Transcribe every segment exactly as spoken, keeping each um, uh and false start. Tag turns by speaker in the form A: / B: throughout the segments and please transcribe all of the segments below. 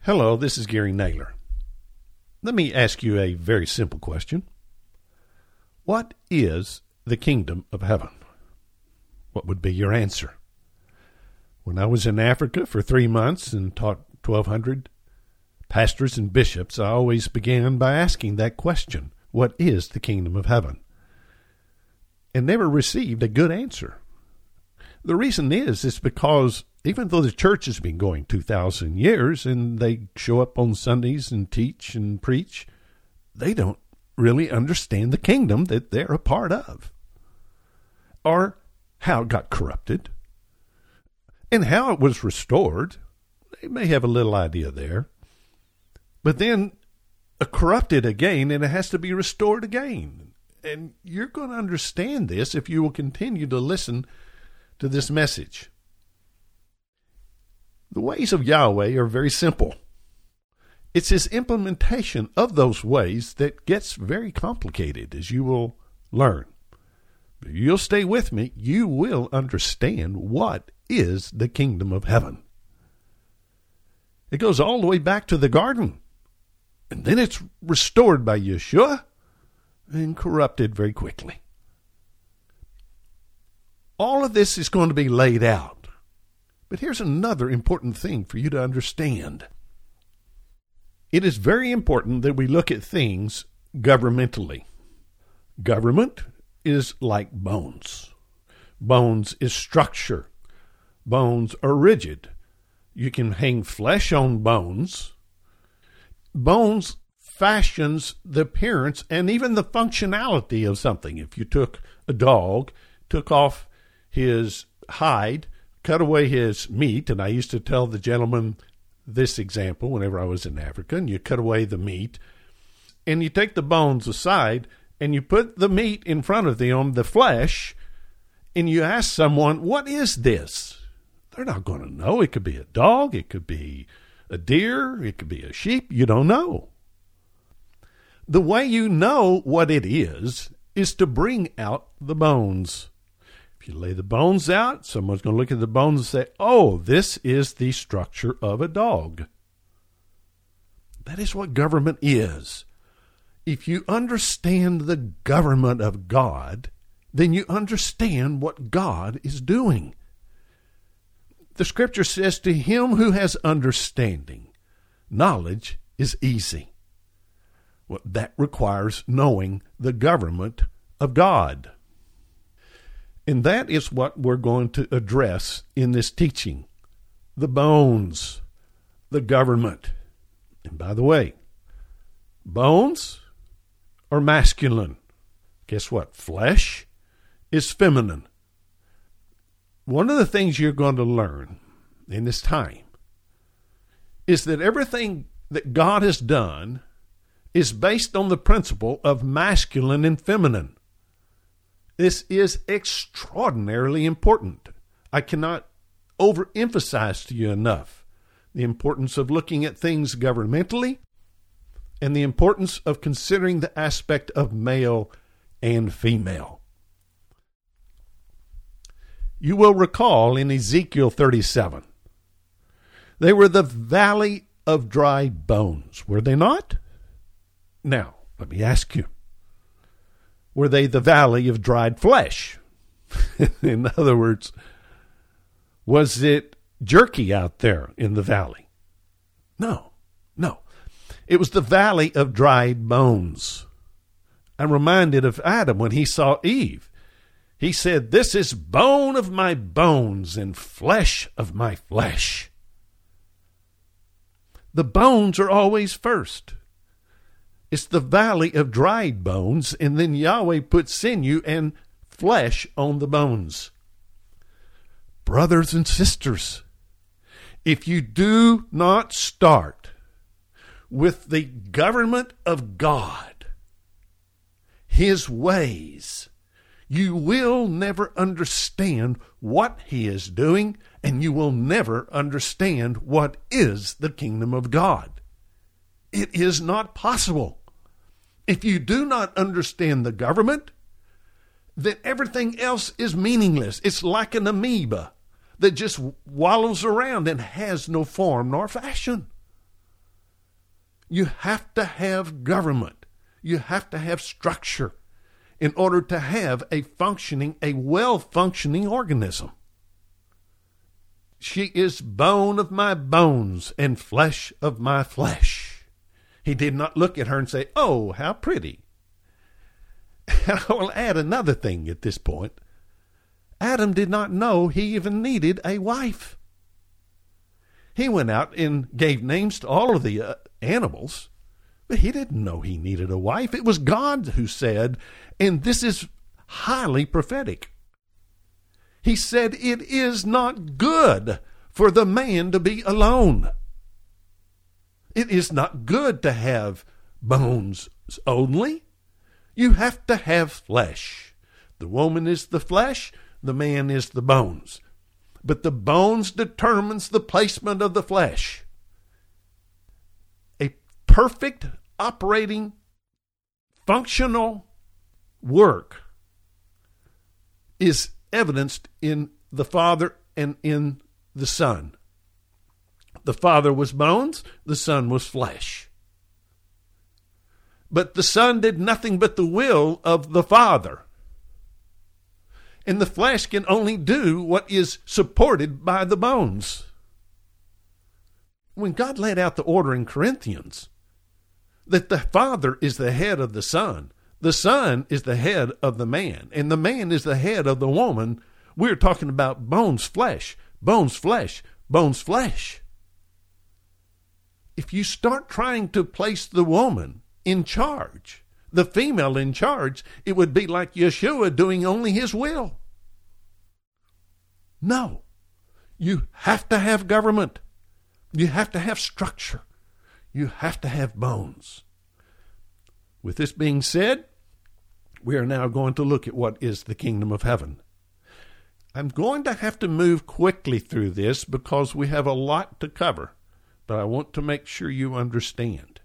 A: Hello, this is Gary Naylor. Let me ask you a very simple question. What is the kingdom of heaven? What would be your answer? When I was in Africa for three months and taught twelve hundred pastors and bishops, I always began by asking that question, what is the kingdom of heaven? And never received a good answer. The reason is, is because even though the church has been going two thousand years and they show up on Sundays and teach and preach, they don't really understand the kingdom that they're a part of, or how it got corrupted and how it was restored. They may have a little idea there, but then uh, corrupted again, and it has to be restored again. And you're going to understand this if you will continue to listen to this message. The ways of Yahweh are very simple. It's his implementation of those ways that gets very complicated, as you will learn. If you'll stay with me, you will understand what is the kingdom of heaven. It goes all the way back to the garden, and then it's restored by Yeshua and corrupted very quickly. All of this is going to be laid out. But here's another important thing for you to understand. It is very important that we look at things governmentally. Government is like bones. Bones is structure. Bones are rigid. You can hang flesh on bones. Bones fashions the appearance and even the functionality of something. If you took a dog, took off his hide, cut away his meat, and I used to tell the gentleman this example whenever I was in Africa, and you cut away the meat, and you take the bones aside, and you put the meat in front of them, the flesh, and you ask someone, what is this? They're not going to know. It could be a dog, it could be a deer, it could be a sheep. You don't know. The way you know what it is, is to bring out the bones. If you lay the bones out, someone's going to look at the bones and say, oh, this is the structure of a dog. That is what government is. If you understand the government of God, then you understand what God is doing. The scripture says, to him who has understanding, knowledge is easy. Well, that requires knowing the government of God. And that is what we're going to address in this teaching. The bones, the government. And by the way, bones are masculine. Guess what? Flesh is feminine. One of the things you're going to learn in this time is that everything that God has done is based on the principle of masculine and feminine. This is extraordinarily important. I cannot overemphasize to you enough the importance of looking at things governmentally and the importance of considering the aspect of male and female. You will recall in Ezekiel thirty-seven, they were the valley of dry bones, were they not? Now, let me ask you, were they the valley of dried flesh? In other words, was it jerky out there in the valley? No, no. It was the valley of dried bones. I'm reminded of Adam when he saw Eve. He said, this is bone of my bones and flesh of my flesh. The bones are always first. It's the valley of dried bones, and then Yahweh puts sinew and flesh on the bones. Brothers and sisters, if you do not start with the government of God, his ways, you will never understand what he is doing, and you will never understand what is the kingdom of God. It is not possible. If you do not understand the government, then everything else is meaningless. It's like an amoeba that just wallows around and has no form nor fashion. You have to have government. You have to have structure in order to have a functioning, a well-functioning organism. She is bone of my bones and flesh of my flesh. He did not look at her and say, oh, how pretty. And I will add another thing at this point. Adam did not know he even needed a wife. He went out and gave names to all of the uh, animals, but he didn't know he needed a wife. It was God who said, and this is highly prophetic. He said, it is not good for the man to be alone. It is not good to have bones only. You have to have flesh. The woman is the flesh, the man is the bones. But the bones determines the placement of the flesh. A perfect operating, functional work is evidenced in the Father and in the Son. The Father was bones, the Son was flesh. But the Son did nothing but the will of the Father. And the flesh can only do what is supported by the bones. When God laid out the order in Corinthians, that the Father is the head of the Son, the Son is the head of the man, and the man is the head of the woman, we're talking about bones, flesh, bones, flesh, bones, flesh. If you start trying to place the woman in charge, the female in charge, it would be like Yeshua doing only his will. No. You have to have government. You have to have structure. You have to have bones. With this being said, we are now going to look at what is the kingdom of heaven. I'm going to have to move quickly through this because we have a lot to cover, but I want to make sure you understand.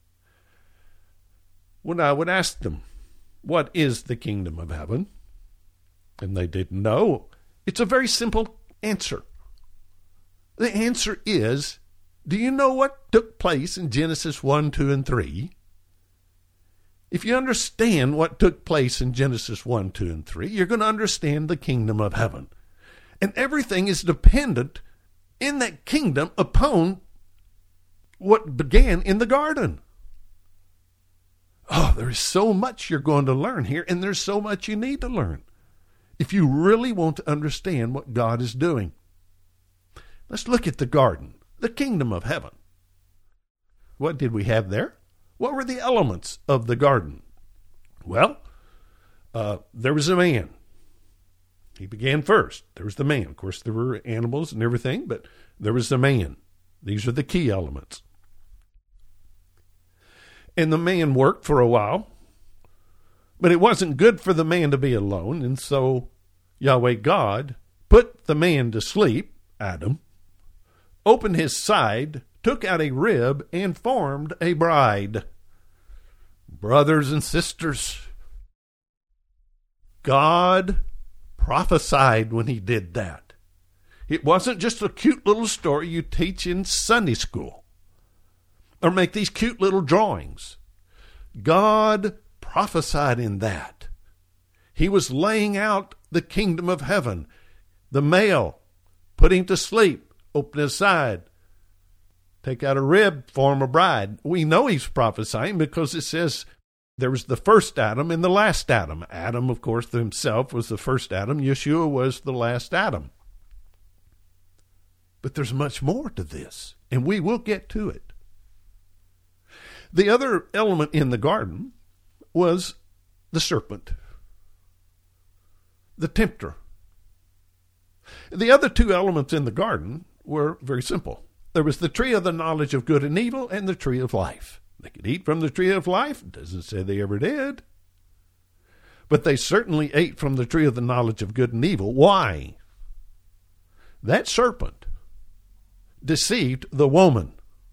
A: When I would ask them, what is the kingdom of heaven? And they didn't know. It's a very simple answer. The answer is, do you know what took place in Genesis one, two, and three? If you understand what took place in Genesis one, two, and three, you're going to understand the kingdom of heaven. And everything is dependent in that kingdom upon what began in the garden. Oh, there is so much you're going to learn here, and there's so much you need to learn if you really want to understand what God is doing. Let's look at the garden, the kingdom of heaven. What did we have there? What were the elements of the garden? Well, uh, there was a man. He began first. There was the man. Of course, there were animals and everything, but there was the man. These are the key elements. And the man worked for a while, but it wasn't good for the man to be alone, and so Yahweh God put the man to sleep, Adam, opened his side, took out a rib, and formed a bride. Brothers and sisters, God prophesied when he did that. It wasn't just a cute little story you teach in Sunday school or make these cute little drawings. God prophesied in that. He was laying out the kingdom of heaven. The male, put him to sleep, open his side, take out a rib, form a bride. We know he's prophesying because it says there was the first Adam and the last Adam. Adam, of course, himself was the first Adam. Yeshua was the last Adam. But there's much more to this, and we will get to it. The other element in the garden was the serpent, the tempter. The other two elements in the garden were very simple. There was the tree of the knowledge of good and evil and the tree of life. They could eat from the tree of life. It doesn't say they ever did. But they certainly ate from the tree of the knowledge of good and evil. Why? That serpent deceived the woman.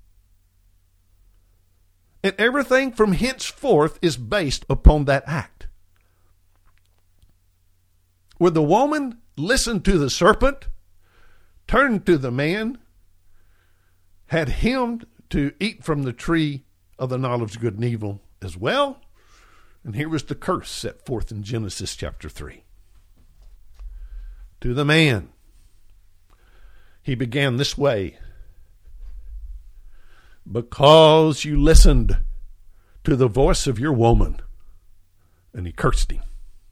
A: And everything from henceforth is based upon that act. When the woman listened to the serpent, turned to the man, had him to eat from the tree of the knowledge of good and evil as well. And here was the curse set forth in Genesis chapter three. To the man, he began this way: because you listened to the voice of your woman. And he cursed him.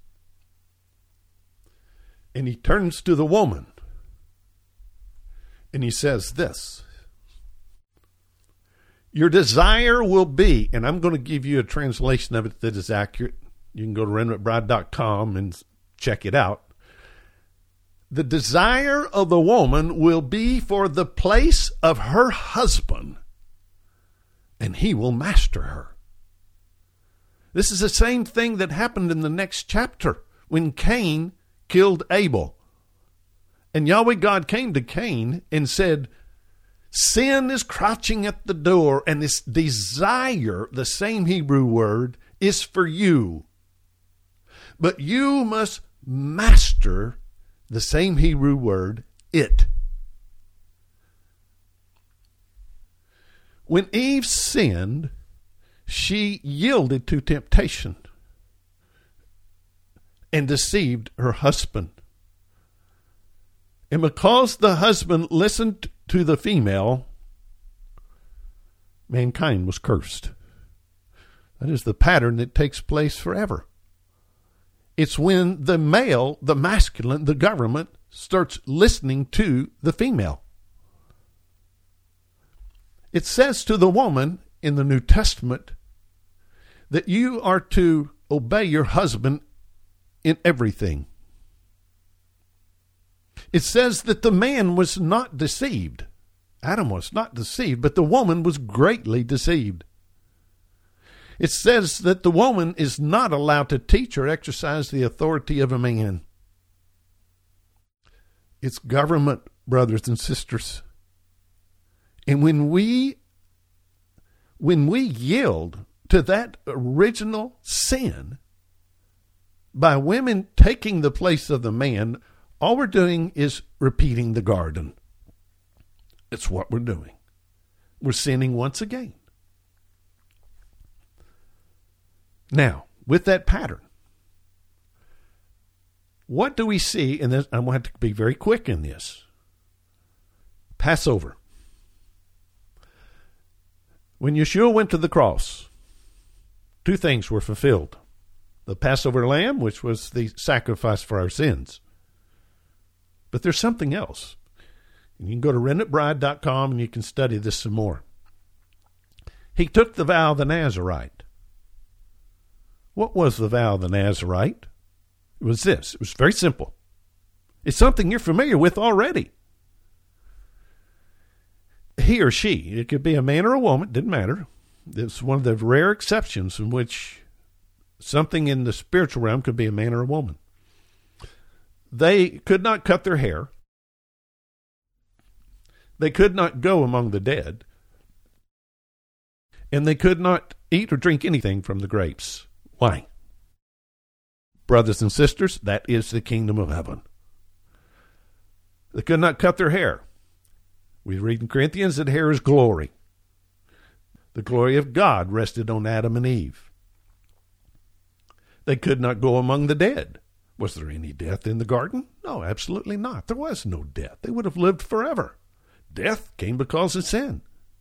A: And he turns to the woman and he says this: your desire will be, and I'm going to give you a translation of it that is accurate. You can go to random mcbride dot com and check it out. The desire of the woman will be for the place of her husband, and he will master her. This is the same thing that happened in the next chapter when Cain killed Abel. And Yahweh God came to Cain and said, sin is crouching at the door, and this desire, the same Hebrew word, is for you. But you must master the same Hebrew word, it. When Eve sinned, she yielded to temptation and deceived her husband. And because the husband listened to the female, mankind was cursed. That is the pattern that takes place forever. It's when the male, the masculine, the government, starts listening to the female. It says to the woman in the New Testament that you are to obey your husband in everything. It says that the man was not deceived. Adam was not deceived, but the woman was greatly deceived. It says that the woman is not allowed to teach or exercise the authority of a man. It's government, brothers and sisters. And when we, when we yield to that original sin by women taking the place of the man, all we're doing is repeating the garden. It's what we're doing. We're sinning once again. Now, with that pattern, what do we see in this? I'm going to have to be very quick in this. Passover. When Yeshua went to the cross, two things were fulfilled. The Passover lamb, which was the sacrifice for our sins. But there's something else. And you can go to random mcbride dot com and you can study this some more. He took the vow of the Nazarite. What was the vow of the Nazarite? It was this. It was very simple. It's something you're familiar with already. He or she, it could be a man or a woman, didn't matter. It's one of the rare exceptions in which something in the spiritual realm could be a man or a woman. They could not cut their hair. They could not go among the dead. And they could not eat or drink anything from the grapes. Why? Brothers and sisters, that is the kingdom of heaven. They could not cut their hair. We read in Corinthians that hair is glory. The glory of God rested on Adam and Eve. They could not go among the dead. Was there any death in the garden? No, absolutely not. There was no death. They would have lived forever. Death came because of sin.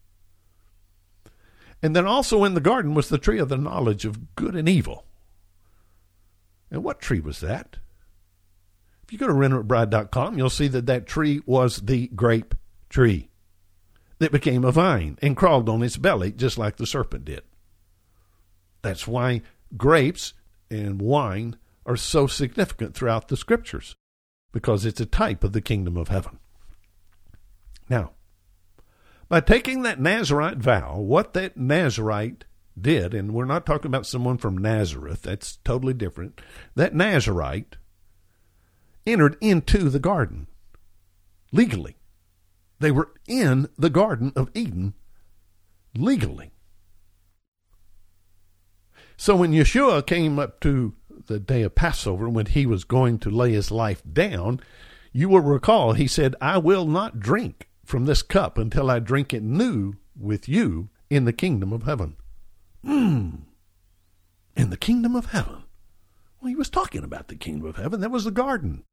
A: And then also in the garden was the tree of the knowledge of good and evil. And what tree was that? If you go to random mcbride dot com, you'll see that that tree was the grape tree that became a vine and crawled on its belly just like the serpent did. That's why grapes and wine are so significant throughout the scriptures, because it's a type of the kingdom of heaven. Now, by taking that Nazarite vow, what that Nazarite did, and we're not talking about someone from Nazareth, that's totally different. That Nazarite entered into the garden legally. They were in the Garden of Eden legally. So when Yeshua came up to the day of Passover, when he was going to lay his life down, you will recall he said, I will not drink from this cup until I drink it new with you in the kingdom of heaven. Hmm. In the kingdom of heaven. Well, he was talking about the kingdom of heaven. That was the garden.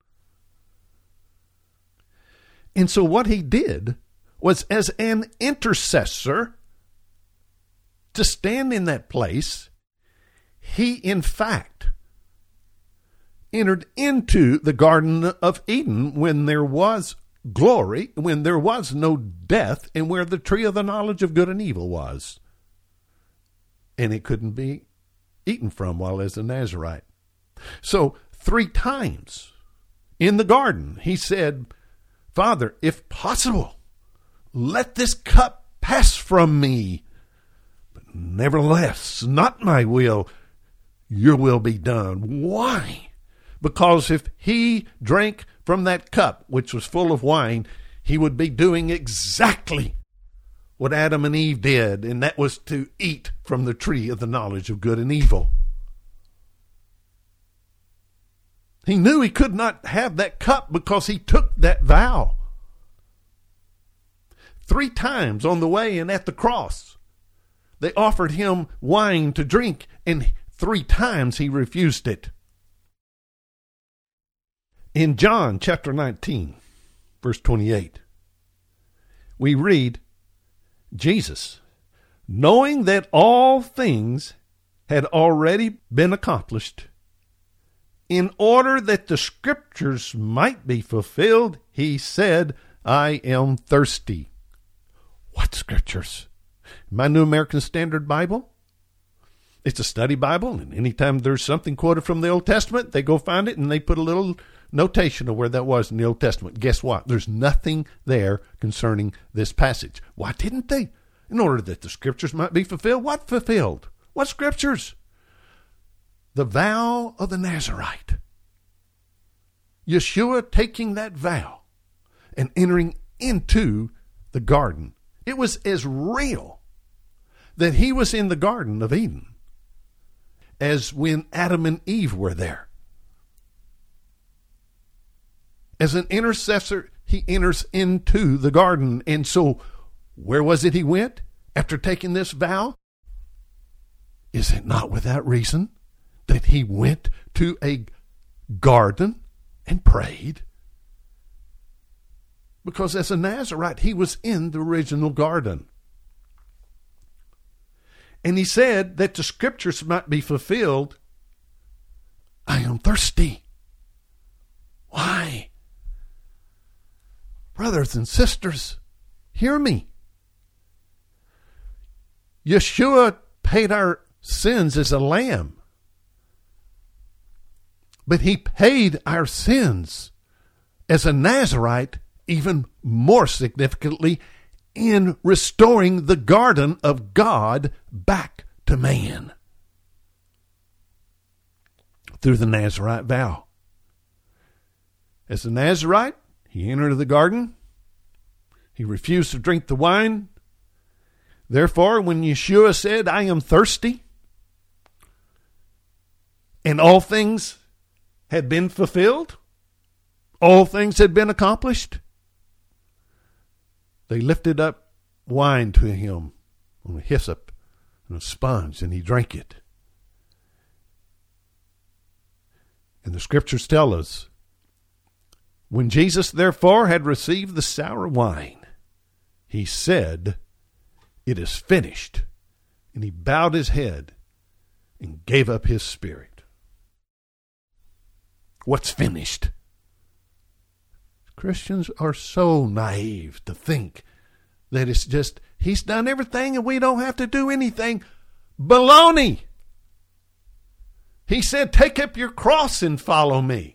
A: And so what he did was, as an intercessor, to stand in that place, he in fact entered into the Garden of Eden when there was glory, when there was no death, and where the tree of the knowledge of good and evil was. And it couldn't be eaten from while as a Nazirite. So three times in the garden, he said, Father, if possible, let this cup pass from me. But nevertheless, not my will, your will be done. Why? Because if he drank from that cup, which was full of wine, he would be doing exactly what Adam and Eve did, and that was to eat from the tree of the knowledge of good and evil. He knew he could not have that cup because he took that vow. Three times on the way and at the cross, they offered him wine to drink, and three times he refused it. In John chapter nineteen, verse twenty-eight, we read, Jesus, knowing that all things had already been accomplished, in order that the scriptures might be fulfilled, he said, I am thirsty. What scriptures? My New American Standard Bible? It's a study Bible, and anytime there's something quoted from the Old Testament, they go find it and they put a little notation of where that was in the Old Testament. Guess what? There's nothing there concerning this passage. Why didn't they? In order that the scriptures might be fulfilled. What fulfilled? What scriptures? The vow of the Nazirite. Yeshua taking that vow and entering into the garden. It was as real that he was in the Garden of Eden as when Adam and Eve were there. As an intercessor, he enters into the garden. And so, where was it he went after taking this vow? Is it not without reason that he went to a garden and prayed? Because as a Nazirite, he was in the original garden. And he said that the scriptures might be fulfilled. I am thirsty. Why? Brothers and sisters, hear me. Yeshua paid our sins as a lamb. But he paid our sins as a Nazirite even more significantly in restoring the garden of God back to man through the Nazirite vow. As a Nazirite, he entered the garden. He refused to drink the wine. Therefore, when Yeshua said, I am thirsty, and all things had been fulfilled, all things had been accomplished, they lifted up wine to him on a hyssop and a sponge, and he drank it. And the scriptures tell us, when Jesus therefore had received the sour wine, he said, it is finished. And he bowed his head and gave up his spirit. What's finished? Christians are so naive to think that it's just, he's done everything and we don't have to do anything. Baloney! He said, take up your cross and follow me.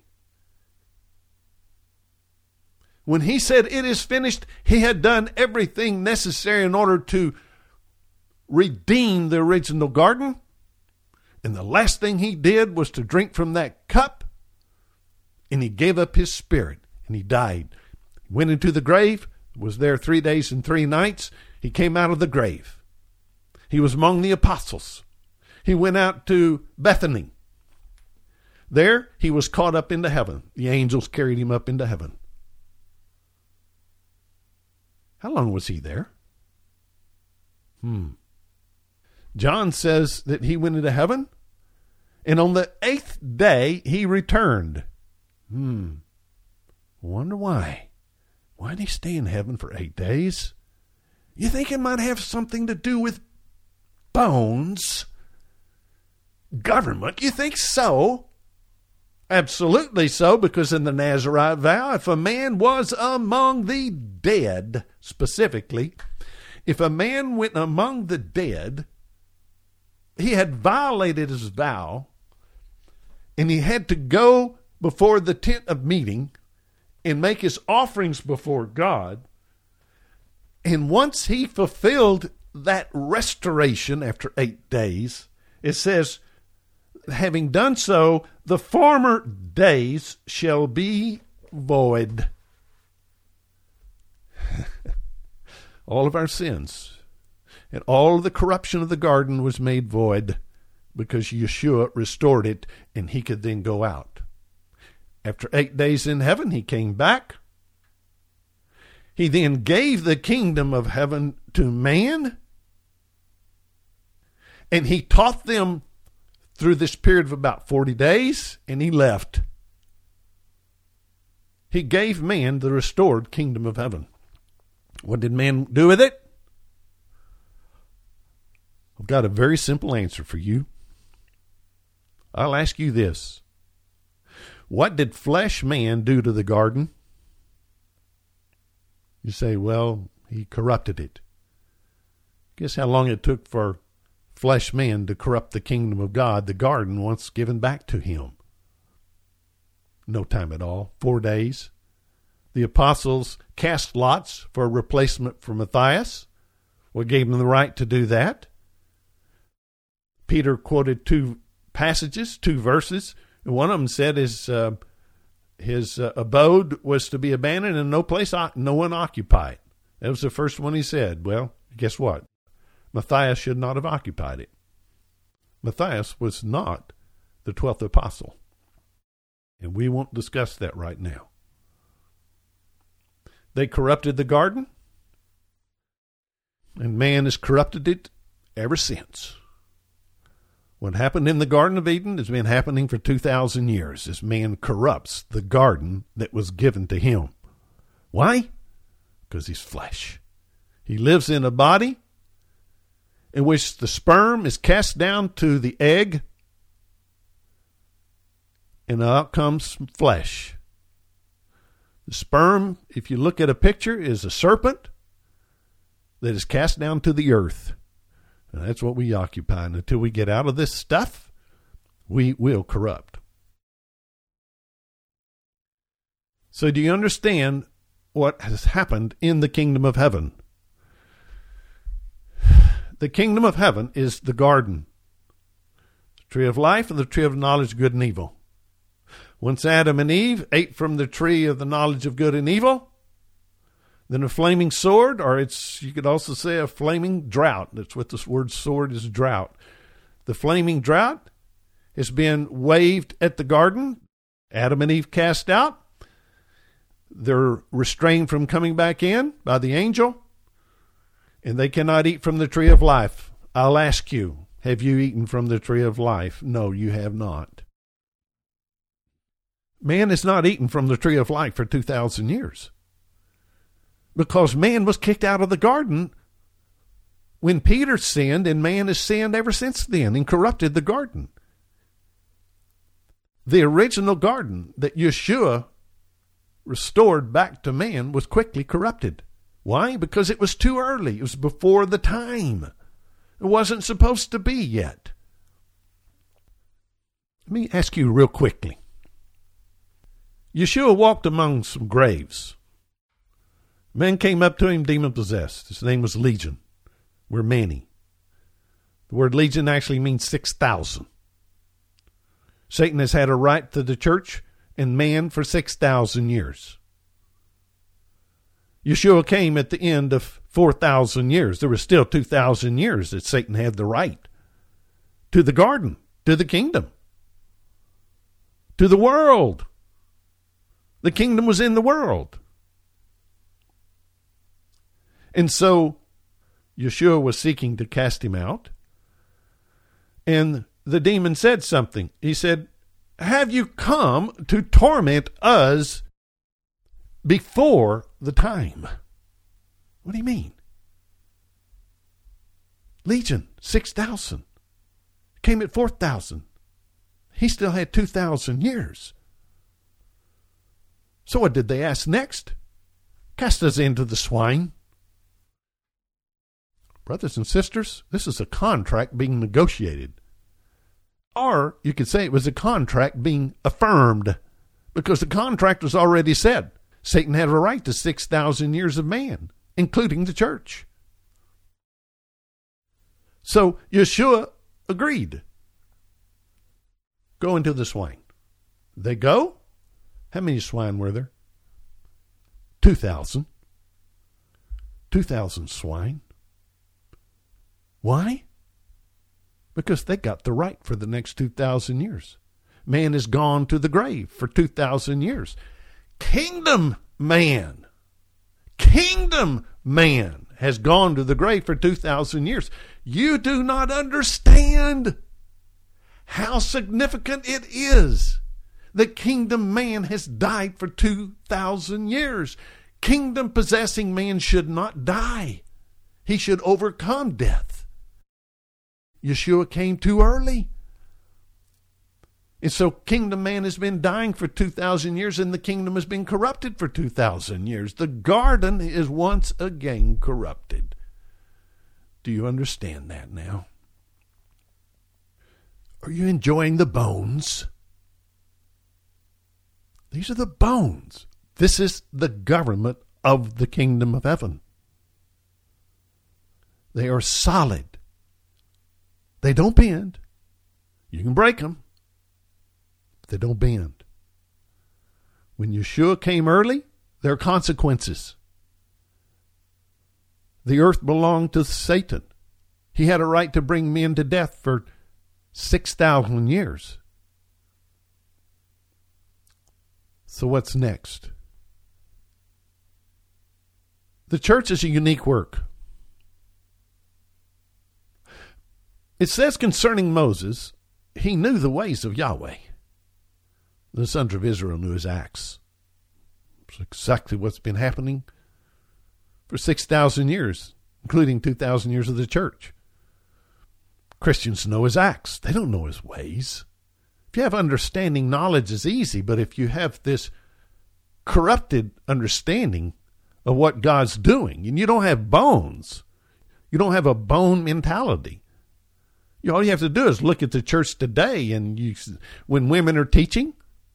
A: When he said it is finished, he had done everything necessary in order to redeem the original garden. And the last thing he did was to drink from that cup. And he gave up his spirit. And he died. He went into the grave, was there three days and three nights. He came out of the grave. He was among the apostles. He went out to Bethany. There, he was caught up into heaven. The angels carried him up into heaven. How long was he there? Hmm. John says that he went into heaven, and on the eighth day he returned. Hmm. Wonder why. Why did he stay in heaven for eight days? You think it might have something to do with bones? Government? You think so? Absolutely so, because in the Nazirite vow, if a man was among the dead, specifically, if a man went among the dead, he had violated his vow, and he had to go before the tent of meeting and make his offerings before God. And once he fulfilled that restoration after eight days, it says, having done so, the former days shall be void. All of our sins and all of the corruption of the garden was made void because Yeshua restored it, and he could then go out. After eight days in heaven, he came back. He then gave the kingdom of heaven to man, and he taught them through this period of about forty days, and he left. He gave man the restored kingdom of heaven. What did man do with it? I've got a very simple answer for you. I'll ask you this. What did flesh man do to the garden? You say, well, he corrupted it. Guess how long it took for flesh man to corrupt the kingdom of God, the garden once given back to him? No time at all. Four days. The apostles cast lots for a replacement for Matthias. What gave them the right to do that? Peter quoted two passages, two verses. And one of them said his, uh, his uh, abode was to be abandoned and no place, no one occupied. That was the first one he said. Well, guess what? Matthias should not have occupied it. Matthias was not the twelfth apostle. And we won't discuss that right now. They corrupted the garden, and man has corrupted it ever since. What happened in the Garden of Eden has been happening for two thousand years as man corrupts the garden that was given to him. Why? Because he's flesh. He lives in a body in which the sperm is cast down to the egg, and out comes flesh. The sperm, if you look at a picture, is a serpent that is cast down to the earth. And that's what we occupy. And until we get out of this stuff, we will corrupt. So do you understand what has happened in the kingdom of heaven? The kingdom of heaven is the garden, the tree of life and the tree of knowledge of good and evil. Once Adam and Eve ate from the tree of the knowledge of good and evil, then a flaming sword, or it's, you could also say a flaming drought. That's what this word sword is, drought. The flaming drought has been waved at the garden. Adam and Eve cast out. They're restrained from coming back in by the angel, and they cannot eat from the tree of life. I'll ask you, have you eaten from the tree of life? No, you have not. Man has not eaten from the tree of life for two thousand years. Because man was kicked out of the garden when Peter sinned, and man has sinned ever since then and corrupted the garden. The original garden that Yeshua restored back to man was quickly corrupted. Why? Because it was too early. It was before the time. It wasn't supposed to be yet. Let me ask you real quickly. Yeshua walked among some graves. Men came up to him demon-possessed. His name was Legion. We're many. The word legion actually means six thousand. Satan has had a right to the church and man for six thousand years. Yeshua came at the end of four thousand years. There was still two thousand years that Satan had the right to the garden, to the kingdom, to the world. The kingdom was in the world. And so Yeshua was seeking to cast him out. And the demon said something. He said, have you come to torment us before the time? What do you mean? Legion, six thousand. Came at four thousand. He still had two thousand years. So what did they ask next? Cast us into the swine. Brothers and sisters, this is a contract being negotiated. Or you could say it was a contract being affirmed, because the contract was already said. Satan had a right to six thousand years of man, including the church. So Yeshua agreed. Go into the swine. They go? How many swine were there? Two thousand. Two thousand swine. Why? Because they got the right for the next two thousand years. Man has gone to the grave for two thousand years. Kingdom man, kingdom man has gone to the grave for two thousand years. You do not understand how significant it is that kingdom man has died for two thousand years. Kingdom possessing man should not die. He should overcome death. Yeshua came too early. And so kingdom man has been dying for two thousand years, and the kingdom has been corrupted for two thousand years. The garden is once again corrupted. Do you understand that now? Are you enjoying the bones? These are the bones. This is the government of the kingdom of heaven. They are solid. They don't bend. You can break them, but they don't bend. When Yeshua came early, there are consequences. The earth belonged to Satan. He had a right to bring men to death for six thousand years. So what's next? The church is a unique work. It says concerning Moses, he knew the ways of Yahweh. The sons of Israel knew his acts. It's exactly what's been happening for six thousand years, including two thousand years of the church. Christians know his acts. They don't know his ways. If you have understanding, knowledge is easy, but if you have this corrupted understanding of what God's doing, and you don't have bones, you don't have a bone mentality. You know, all you have to do is look at the church today, and you, when women are teaching,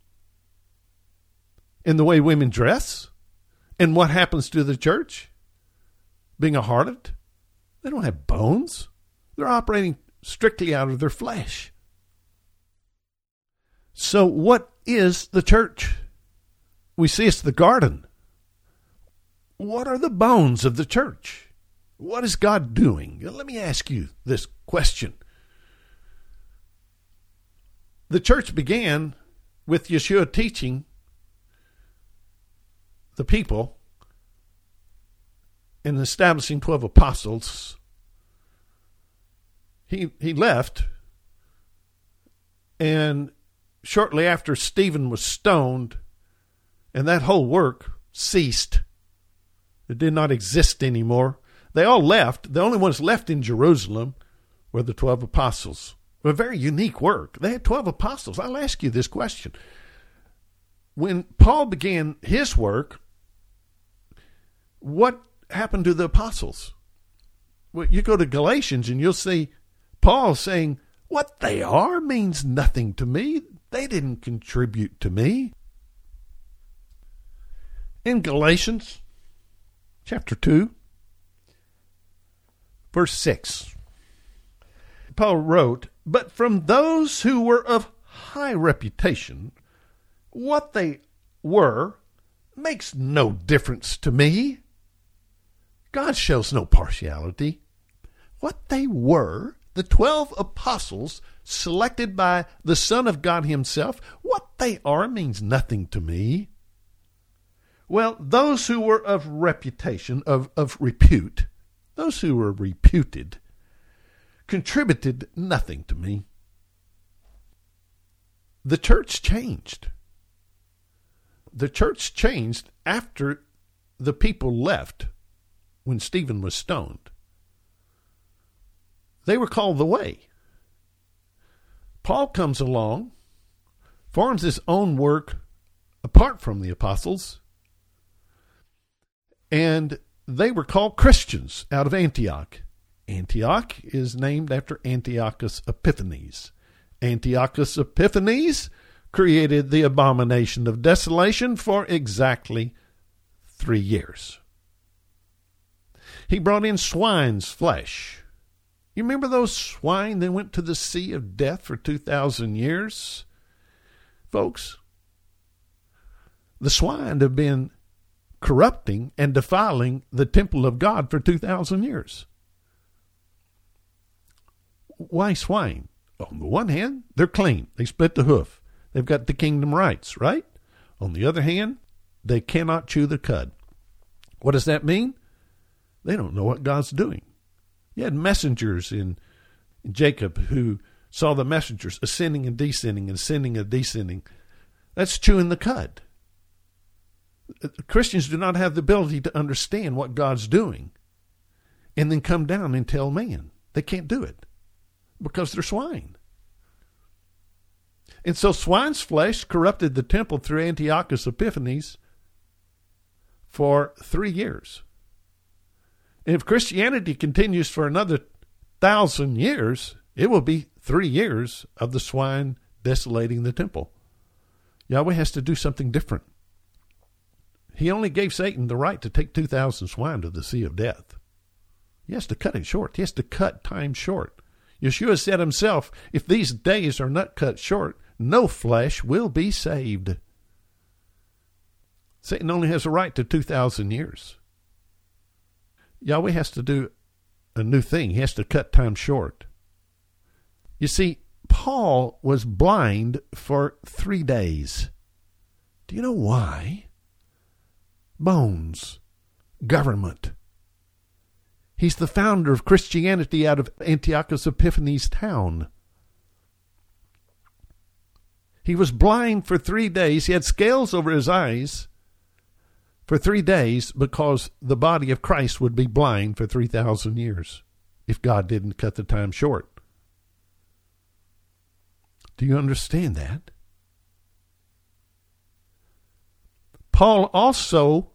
A: and the way women dress, and what happens to the church, being a harlot, they don't have bones. They're operating strictly out of their flesh. So what is the church? We see it's the garden. What are the bones of the church? What is God doing? Let me ask you this question. The church began with Yeshua teaching the people and establishing twelve apostles. He he left, and shortly after, Stephen was stoned, and that whole work ceased. It did not exist anymore. They all left. The only ones left in Jerusalem were the twelve apostles. A very unique work. They had twelve apostles. I'll ask you this question. When Paul began his work, what happened to the apostles? Well, you go to Galatians and you'll see Paul saying, what they are means nothing to me. They didn't contribute to me. In Galatians chapter two, verse six, Paul wrote, but from those who were of high reputation, what they were makes no difference to me. God shows no partiality. What they were, the twelve apostles selected by the Son of God himself, what they are means nothing to me. Well, those who were of reputation, of, of repute, those who were reputed, contributed nothing to me. The church changed. The church changed after the people left when Stephen was stoned. They were called the Way. Paul comes along, forms his own work apart from the apostles, and they were called Christians out of Antioch. Antioch is named after Antiochus Epiphanes. Antiochus Epiphanes created the abomination of desolation for exactly three years. He brought in swine's flesh. You remember those swine that went to the sea of death for two thousand years? Folks, the swine have been corrupting and defiling the temple of God for two thousand years. Why swine? On the one hand, they're clean. They split the hoof. They've got the kingdom rights, right? On the other hand, they cannot chew the cud. What does that mean? They don't know what God's doing. You had messengers in Jacob who saw the messengers ascending and descending, ascending and descending. That's chewing the cud. Christians do not have the ability to understand what God's doing and then come down and tell man. They can't do it because they're swine. And so swine's flesh corrupted the temple through Antiochus Epiphanes for three years. And if Christianity continues for another thousand years, it will be three years of the swine desolating the temple. Yahweh has to do something different. He only gave Satan the right to take two thousand swine to the sea of death. He has to cut it short. He has to cut time short. Yeshua said himself, if these days are not cut short, no flesh will be saved. Satan only has a right to two thousand years. Yahweh has to do a new thing. He has to cut time short. You see, Paul was blind for three days. Do you know why? Bones. Government. He's the founder of Christianity out of Antiochus Epiphanes' town. He was blind for three days. He had scales over his eyes for three days because the body of Christ would be blind for three thousand years if God didn't cut the time short. Do you understand that? Paul also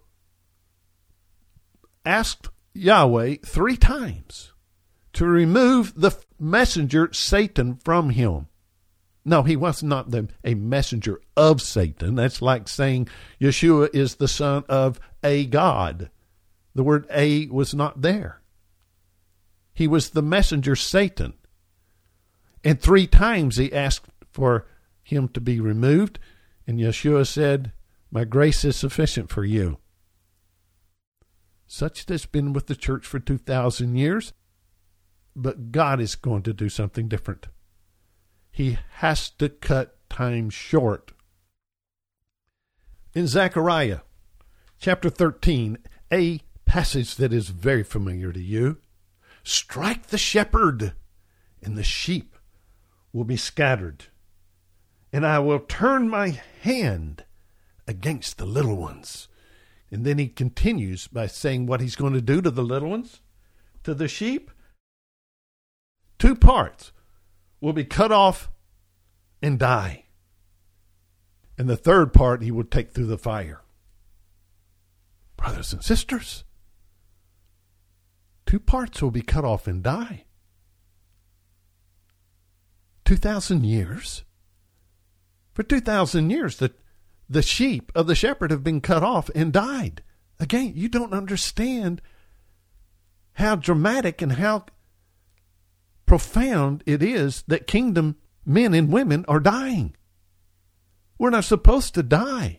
A: asked Yahweh three times to remove the messenger Satan from him. No, he was not the, a messenger of Satan. That's like saying Yeshua is the son of a God. The word a was not there. He was the messenger Satan. And three times he asked for him to be removed. And Yeshua said, my grace is sufficient for you. Such has been with the church for two thousand years. But God is going to do something different. He has to cut time short. In Zechariah chapter thirteen, a passage that is very familiar to you, strike the shepherd, and the sheep will be scattered. And I will turn my hand against the little ones. And then he continues by saying what he's going to do to the little ones, to the sheep. Two parts will be cut off and die. And the third part he will take through the fire. Brothers and sisters, two parts will be cut off and die. Two thousand years. For two thousand years, the, the sheep of the shepherd have been cut off and died. Again, you don't understand how dramatic and how profound it is that kingdom men and women are dying. We're not supposed to die.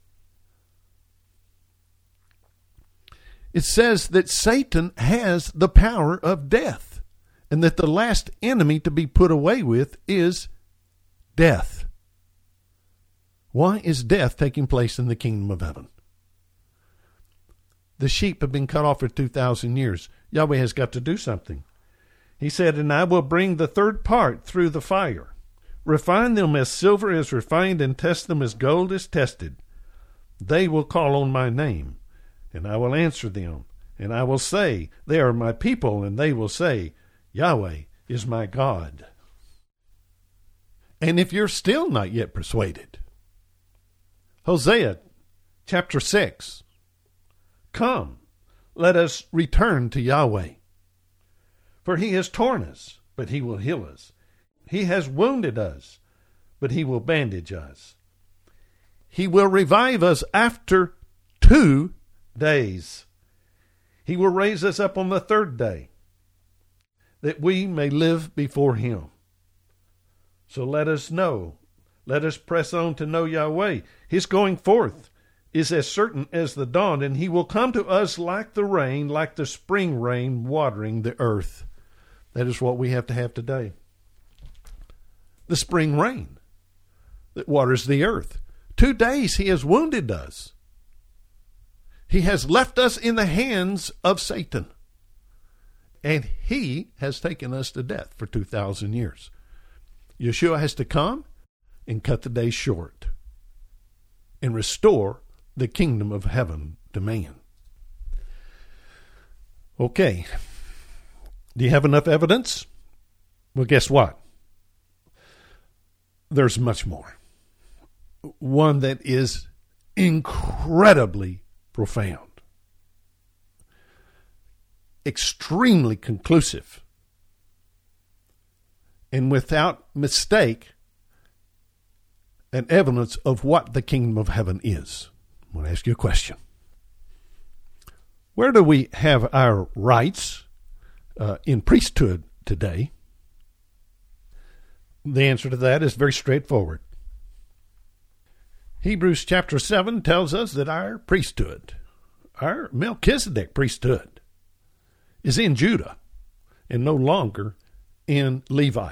A: It says that Satan has the power of death, and that the last enemy to be put away with is death. Why is death taking place in the kingdom of heaven? The sheep have been cut off for two thousand years. Yahweh has got to do something. He said, and I will bring the third part through the fire. Refine them as silver is refined, and test them as gold is tested. They will call on my name, and I will answer them. And I will say, they are my people, and they will say, Yahweh is my God. And if you're still not yet persuaded, Hosea chapter six, come, let us return to Yahweh. For he has torn us, but he will heal us. He has wounded us, but he will bandage us. He will revive us after two days. He will raise us up on the third day, that we may live before him. So let us know, let us press on to know Yahweh. His going forth is as certain as the dawn, and he will come to us like the rain, like the spring rain watering the earth. That is what we have to have today. The spring rain that waters the earth. Two days he has wounded us. He has left us in the hands of Satan. And he has taken us to death for two thousand years. Yeshua has to come and cut the day short and restore the kingdom of heaven to man. Okay. Do you have enough evidence? Well, guess what? There's much more. One that is incredibly profound, extremely conclusive, and without mistake, an evidence of what the kingdom of heaven is. I'm going to ask you a question. Where do we have our rights uh, in priesthood today? The answer to that is very straightforward. Hebrews chapter seven tells us that our priesthood, our Melchizedek priesthood, is in Judah and no longer in Levi.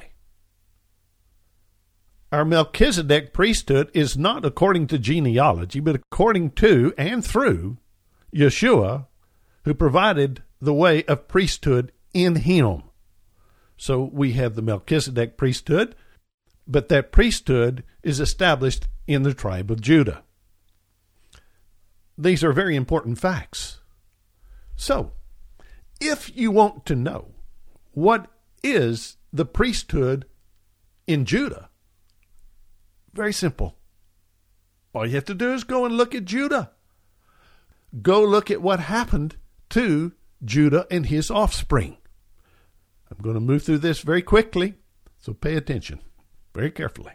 A: Our Melchizedek priesthood is not according to genealogy, but according to and through Yeshua, who provided the way of priesthood in him. So we have the Melchizedek priesthood, but that priesthood is established in the tribe of Judah. These are very important facts. So, if you want to know what is the priesthood in Judah, very simple. All you have to do is go and look at Judah. Go look at what happened to Judah and his offspring. I'm going to move through this very quickly, so pay attention very carefully.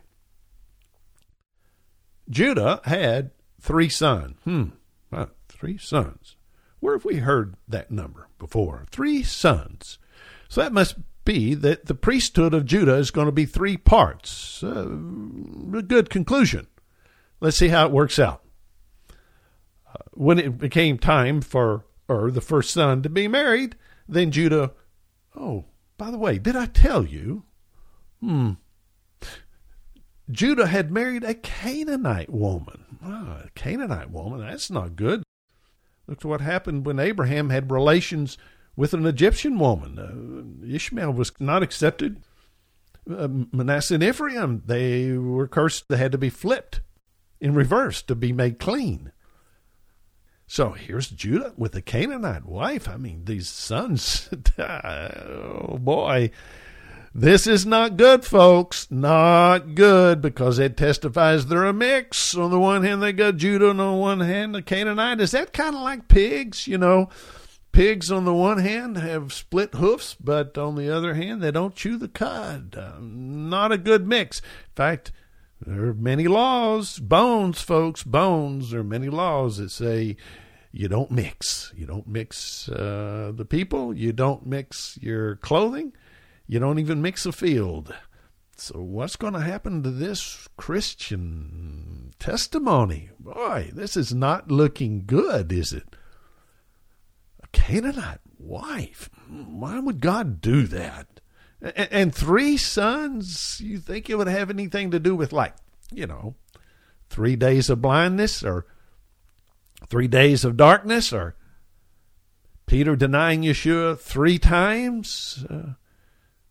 A: Judah had three sons. Hmm, wow, three sons. Where have we heard that number before? Three sons. So that must be that the priesthood of Judah is going to be three parts. Uh, a good conclusion. Let's see how it works out. Uh, when it became time for Er, the first son, to be married, then Judah, oh, by the way, did I tell you? Hmm. Judah had married a Canaanite woman. Oh, a Canaanite woman, that's not good. Look at what happened when Abraham had relations with an Egyptian woman. Uh, Ishmael was not accepted. Uh, Manasseh and Ephraim, they were cursed. They had to be flipped in reverse to be made clean. So here's Judah with a Canaanite wife. I mean, these sons, oh boy, this is not good, folks. Not good, because it testifies they're a mix. On the one hand, they got Judah, and on the one hand, the Canaanite. Is that kind of like pigs? You know, pigs on the one hand have split hoofs, but on the other hand, they don't chew the cud. Uh, not a good mix. In fact, there are many laws, bones, folks, bones. There are many laws that say you don't mix. You don't mix uh, the people. You don't mix your clothing. You don't even mix a field. So what's going to happen to this Christian testimony? Boy, this is not looking good, is it? A Canaanite wife. Why would God do that? And three sons, you think it would have anything to do with, like, you know, three days of blindness or three days of darkness, or Peter denying Yeshua three times? Uh,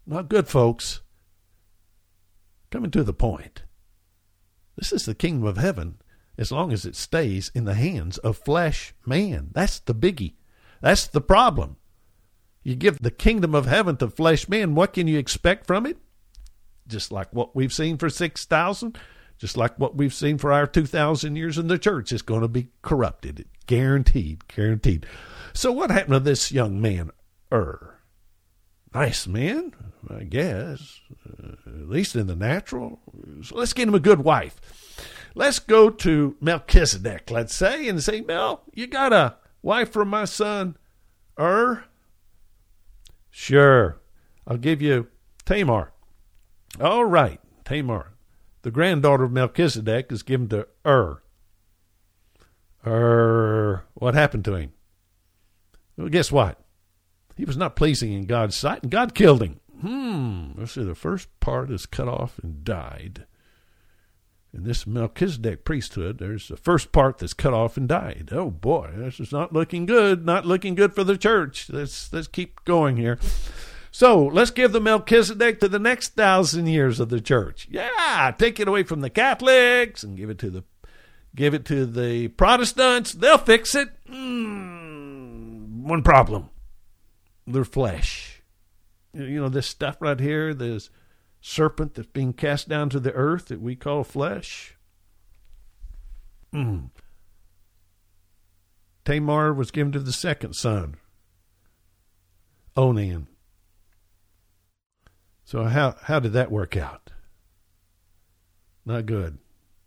A: Not good, folks. Coming to the point. This is the kingdom of heaven as long as it stays in the hands of flesh man. That's the biggie. That's the problem. You give the kingdom of heaven to flesh man, what can you expect from it? Just like what we've seen for six thousand, just like what we've seen for our two thousand years in the church. It's going to be corrupted. Guaranteed, guaranteed. So what happened to this young man, Ur? Nice man, I guess, uh, at least in the natural. So let's get him a good wife. Let's go to Melchizedek, let's say, and say, Mel, you got a wife for my son, Ur? Sure. I'll give you Tamar. All right, Tamar. The granddaughter of Melchizedek is given to Ur. Ur, what happened to him? Well, guess what? He was not pleasing in God's sight, and God killed him. Hmm. Let's see, the first part is cut off and died. In this Melchizedek priesthood, there's the first part that's cut off and died. Oh, boy, this is not looking good. Not looking good for the church. Let's, let's keep going here. So let's give the Melchizedek to the next thousand years of the church. Yeah, take it away from the Catholics and give it to the give it to the Protestants. They'll fix it. Mm, one problem. Their flesh. You know, this stuff right here, this serpent that's being cast down to the earth that we call flesh. Mm. Tamar was given to the second son, Onan. So how, how did that work out? Not good.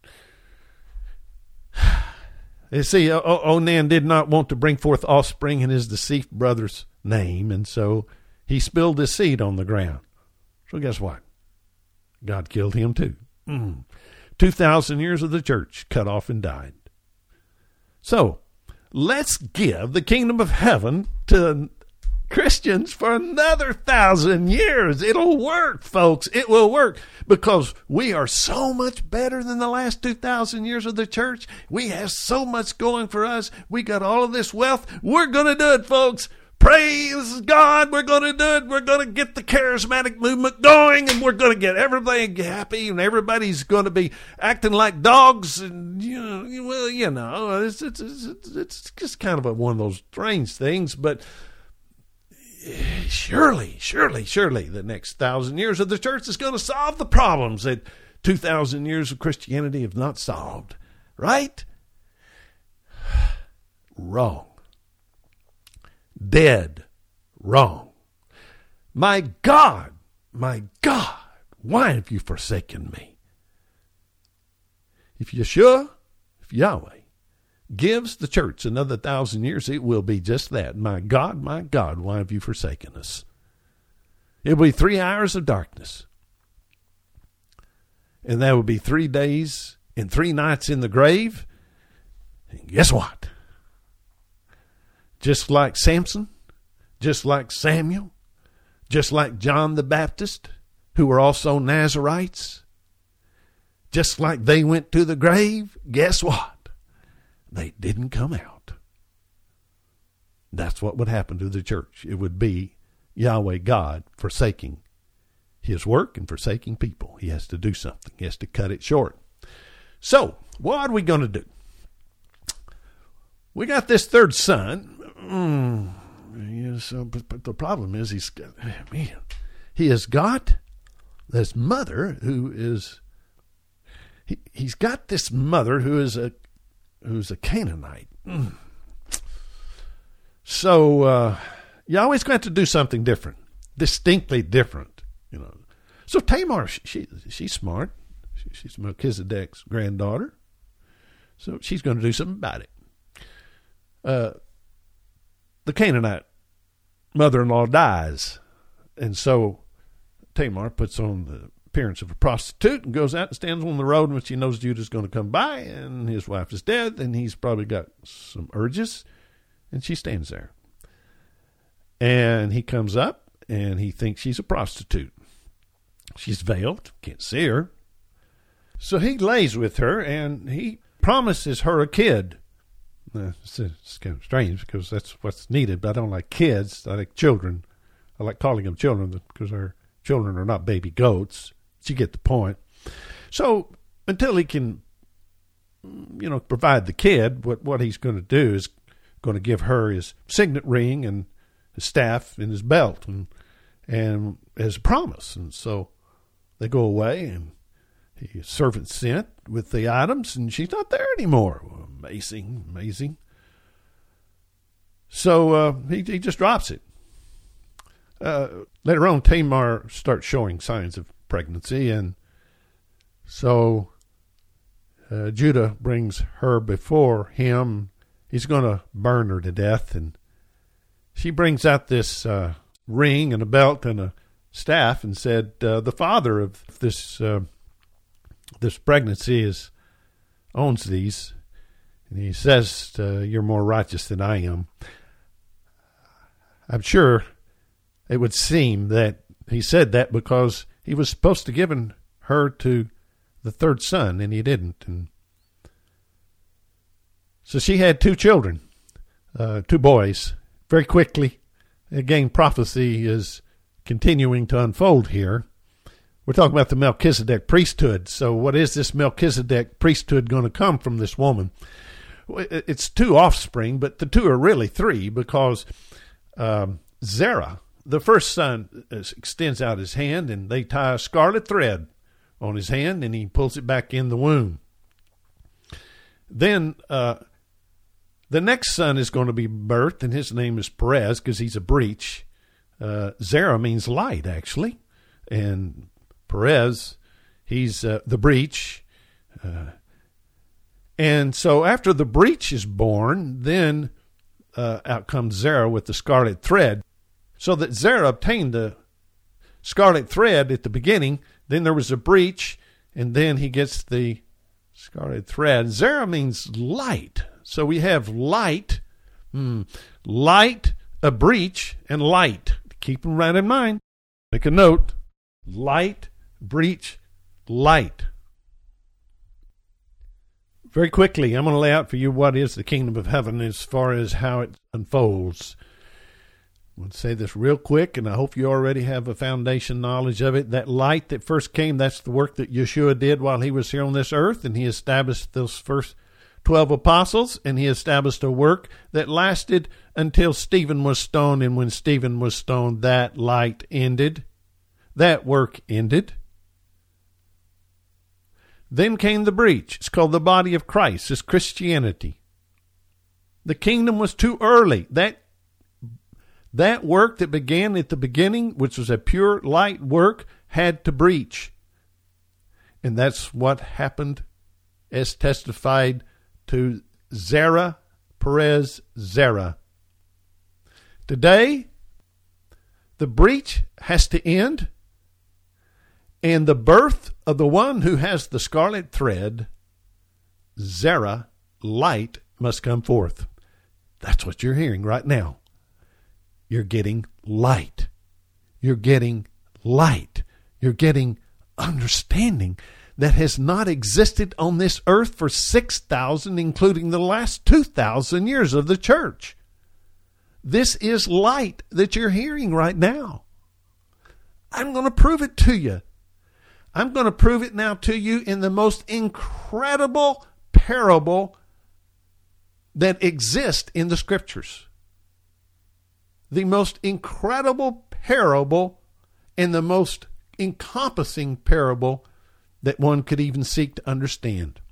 A: You see, o- Onan did not want to bring forth offspring in his deceived brother's name, and so he spilled his seed on the ground. So guess what? God killed him too. Mm. Two thousand years of the church cut off and died. So let's give the kingdom of heaven to Christians for another thousand years. It'll work, folks. It will work because we are so much better than the last two thousand years of the church. We have so much going for us. We got all of this wealth. We're going to do it, folks. Praise God, we're going to do it. We're going to get the charismatic movement going, and we're going to get everybody happy, and everybody's going to be acting like dogs. And, you know, well, you know, it's, it's, it's, it's just kind of a, one of those strange things, but surely, surely, surely the next thousand years of the church is going to solve the problems that two thousand years of Christianity have not solved. Right? Wrong. Dead wrong. My God, my God, why have you forsaken me? If Yeshua, if Yahweh gives the church another thousand years, it will be just that. My God, my God, why have you forsaken us? It will be three hours of darkness. And that will be three days and three nights in the grave. And guess what? Just like Samson, just like Samuel, just like John the Baptist, who were also Nazarites, just like they went to the grave, guess what? They didn't come out. That's what would happen to the church. It would be Yahweh God forsaking his work and forsaking people. He has to do something. He has to cut it short. So, what are we going to do? We got this third son. Mm, yeah, so, but, but the problem is he's got, man, he has got this mother who is, he, he's got this mother who is a, who's a Canaanite. Mm. So, uh, you always got to do something different, distinctly different, you know. So Tamar, she, she she's smart. She, she's Melchizedek's granddaughter. So she's going to do something about it. Uh, the Canaanite mother-in-law dies, and so Tamar puts on the appearance of a prostitute and goes out and stands on the road when she knows Judah's going to come by, and his wife is dead, and he's probably got some urges, and she stands there. And he comes up, and he thinks she's a prostitute. She's veiled, can't see her. So he lays with her, and he promises her a kid. Uh, it's, it's kind of strange because that's what's needed, but I don't like kids. I like children. I like calling them children because they're children are not baby goats. You get the point. So until he can, you know, provide the kid, what, what he's going to do is going to give her his signet ring and his staff and his belt and, and as a promise. And so they go away, and the servant sent with the items, and she's not there anymore. Well, amazing, amazing. So uh, he, he just drops it. Uh, later on, Tamar starts showing signs of pregnancy, and so uh, Judah brings her before him. He's going to burn her to death, and she brings out this uh, ring and a belt and a staff and said, uh, the father of this uh, this pregnancy is owns these. And he says, uh, you're more righteous than I am. I'm sure it would seem that he said that because he was supposed to give her to the third son, and he didn't. And so she had two children, uh, two boys, very quickly. Again, prophecy is continuing to unfold here. We're talking about the Melchizedek priesthood. So what is this Melchizedek priesthood going to come from this woman? It's two offspring, but the two are really three, because um, Zerah, the first son, extends out his hand, and they tie a scarlet thread on his hand, and he pulls it back in the womb. Then uh, the next son is going to be birthed, and his name is Perez, because he's a breach. Uh, Zerah means light, actually, and Perez, he's uh, the breach. Uh, and so after the breach is born, then uh, out comes Zerah with the scarlet thread. So that Zerah obtained the scarlet thread at the beginning, then there was a breach, and then he gets the scarlet thread. Zerah means light. So we have light, hmm, light, a breach, and light. Keep them right in mind. Make a note. Light, breach, light. Very quickly, I'm going to lay out for you what is the kingdom of heaven as far as how it unfolds. I'm going to say this real quick, and I hope you already have a foundation knowledge of it. That light that first came, that's the work that Yeshua did while he was here on this earth, and he established those first twelve apostles, and he established a work that lasted until Stephen was stoned, and when Stephen was stoned, that light ended. That work ended. Then came the breach. It's called the body of Christ. It's Christianity. The kingdom was too early. That That work that began at the beginning, which was a pure light work, had to breach. And that's what happened as testified to Zerah, Perez, Zerah. Today, the breach has to end, and the birth of the one who has the scarlet thread, Zerah, light, must come forth. That's what you're hearing right now. You're getting light. You're getting light. You're getting understanding that has not existed on this earth for six thousand, including the last two thousand years of the church. This is light that you're hearing right now. I'm going to prove it to you. I'm going to prove it now to you in the most incredible parable that exists in the scriptures. The most incredible parable and the most encompassing parable that one could even seek to understand.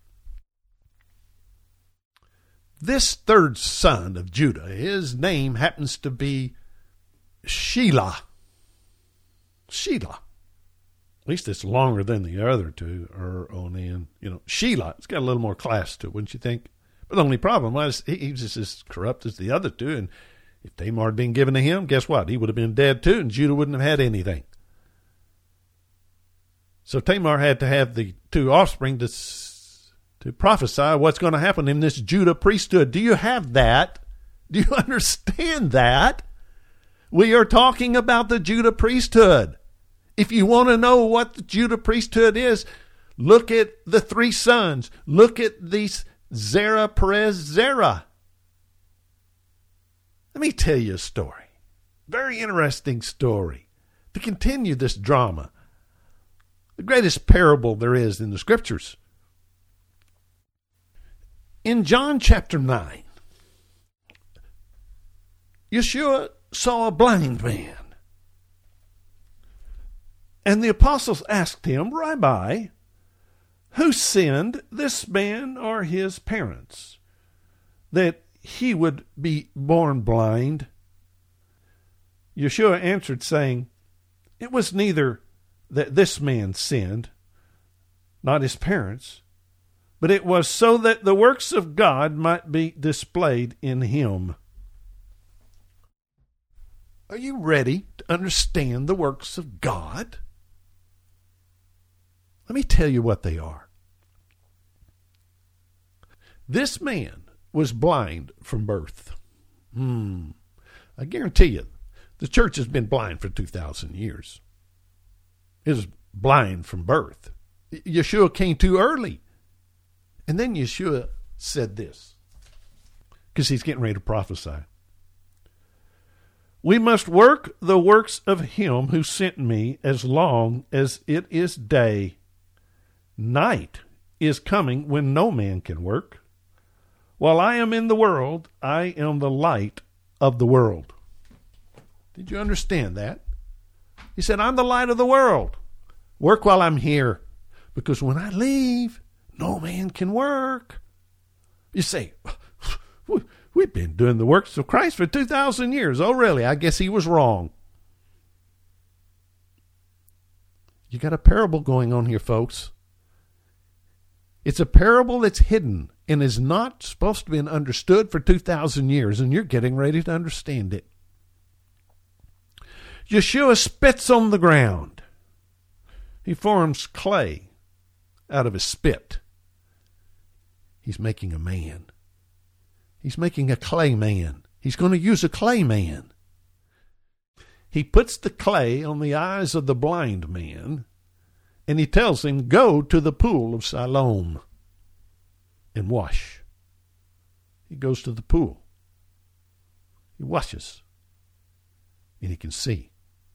A: This third son of Judah, his name happens to be Shelah. Shelah. At least it's longer than the other two are on in. You know, Shelah, it's got a little more class to it, wouldn't you think? But the only problem was he, he was just as corrupt as the other two, and if Tamar had been given to him, guess what? He would have been dead too, and Judah wouldn't have had anything. So Tamar had to have the two offspring to, to prophesy what's going to happen in this Judah priesthood. Do you have that? Do you understand that? We are talking about the Judah priesthood. If you want to know what the Judah priesthood is, look at the three sons. Look at these Zerah, Perez, Zerah. Let me tell you a story. Very interesting story. to continue this drama. The greatest parable there is in the Scriptures. In John chapter nine, Yeshua saw a blind man. And the apostles asked him, Rabbi, who sinned, this man or his parents, that he would be born blind? Yeshua answered, saying, it was neither that this man sinned, not his parents, but it was so that the works of God might be displayed in him. Are you ready to understand the works of God? Let me tell you what they are. This man was blind from birth. Hmm. I guarantee you, the church has been blind for two thousand years. It was blind from birth. Yeshua came too early. And then Yeshua said this, because he's getting ready to prophesy. We must work the works of him who sent me as long as it is day. Night is coming when no man can work. While I am in the world, I am the light of the world. Did you understand that? He said, I'm the light of the world. Work while I'm here, because when I leave, no man can work. You say, we've been doing the works of Christ for two thousand years. Oh, really? I guess he was wrong. You got a parable going on here, folks. It's a parable that's hidden and is not supposed to be understood for two thousand years, and you're getting ready to understand it. Yeshua spits on the ground. He forms clay out of his spit. He's making a man. He's making a clay man. He's going to use a clay man. He puts the clay on the eyes of the blind man, and he tells him, go to the pool of Siloam and wash. He goes to the pool. He washes, and he can see.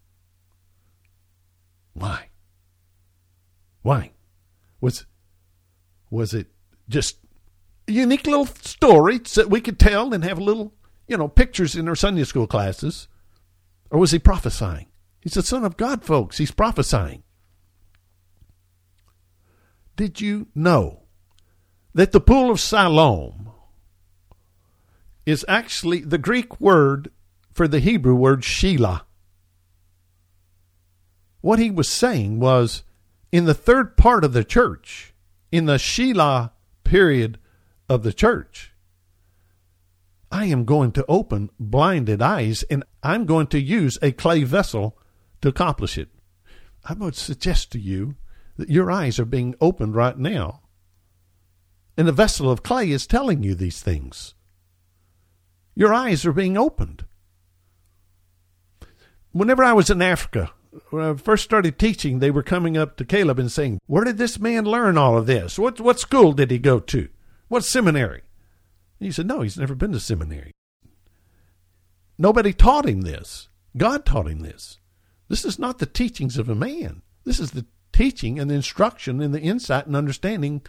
A: Why? Why? Was, was it just a unique little story that we could tell and have little, you know, pictures in our Sunday school classes? Or was he prophesying? He's the Son of God, folks. He's prophesying. Did you know that the pool of Siloam is actually the Greek word for the Hebrew word Shelah? What he was saying was, in the third part of the church, in the Shelah period of the church, I am going to open blinded eyes, and I'm going to use a clay vessel to accomplish it. I would suggest to you that your eyes are being opened right now, and the vessel of clay is telling you these things. Your eyes are being opened. Whenever I was in Africa, when I first started teaching, they were coming up to Caleb and saying, where did this man learn all of this? What, what school did he go to? What seminary? And he said, no, he's never been to seminary. Nobody taught him this. God taught him this. This is not the teachings of a man. This is the teaching and the instruction and the insight and understanding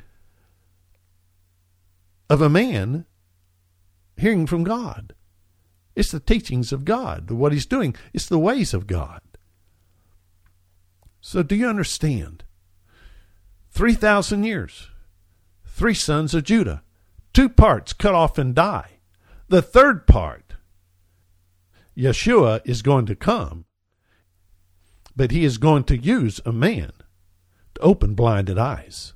A: of a man hearing from God. It's the teachings of God. What he's doing, it's the ways of God. So do you understand? three thousand years. Three sons of Judah. Two parts cut off and die. The third part, Yeshua is going to come, but he is going to use a man to open blinded eyes.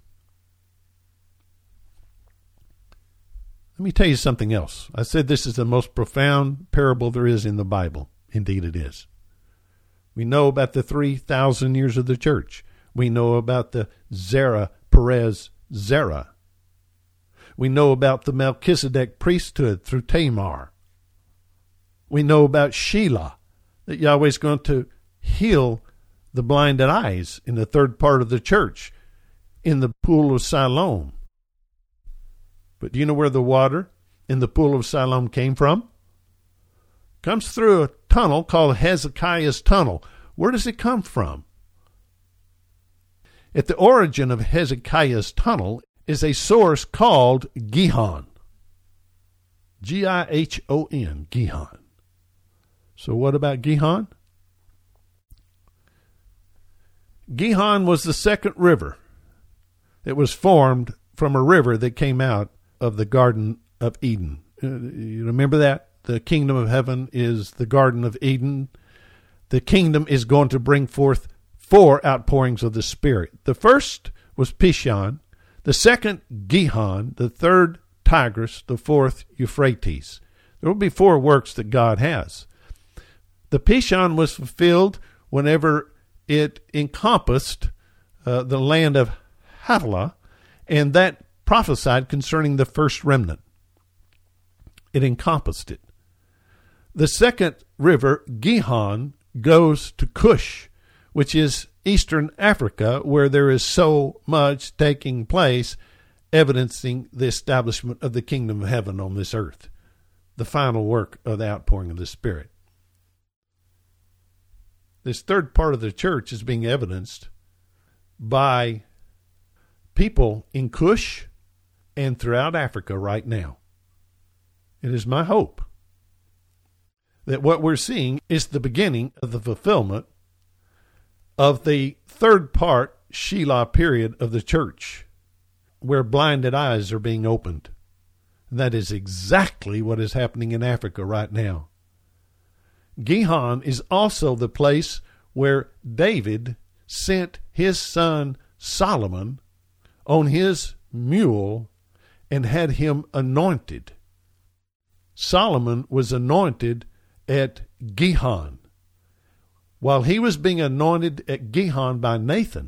A: Let me tell you something else. I said this is the most profound parable there is in the Bible. Indeed it is. We know about the three thousand years of the church. We know about the Zerah, Perez, Zerah. We know about the Melchizedek priesthood through Tamar. We know about Shelah, that Yahweh's going to heal the blinded eyes in the third part of the church in the pool of Siloam. But do you know where the water in the pool of Siloam came from? Comes through a tunnel called Hezekiah's tunnel. Where does it come from? At the origin of Hezekiah's tunnel is a source called Gihon. G I H O N, Gihon. So what about Gihon? Gihon was the second river. It was formed from a river that came out of the Garden of Eden. You remember that? The kingdom of heaven is the Garden of Eden. The kingdom is going to bring forth four outpourings of the Spirit. The first was Pishon, the second Gihon, the third Tigris, the fourth Euphrates. There will be four works that God has. The Pishon was fulfilled whenever it encompassed uh, the land of Havilah, and that prophesied concerning the first remnant. It encompassed it. The second river, Gihon, goes to Cush, which is eastern Africa, where there is so much taking place, evidencing the establishment of the kingdom of heaven on this earth, the final work of the outpouring of the Spirit. This third part of the church is being evidenced by people in Cush and throughout Africa right now. It is my hope that what we're seeing is the beginning of the fulfillment of the third part, Shelah period of the church, where blinded eyes are being opened. And that is exactly what is happening in Africa right now. Gihon is also the place where David sent his son Solomon on his mule and had him anointed. Solomon was anointed at Gihon. While he was being anointed at Gihon by Nathan,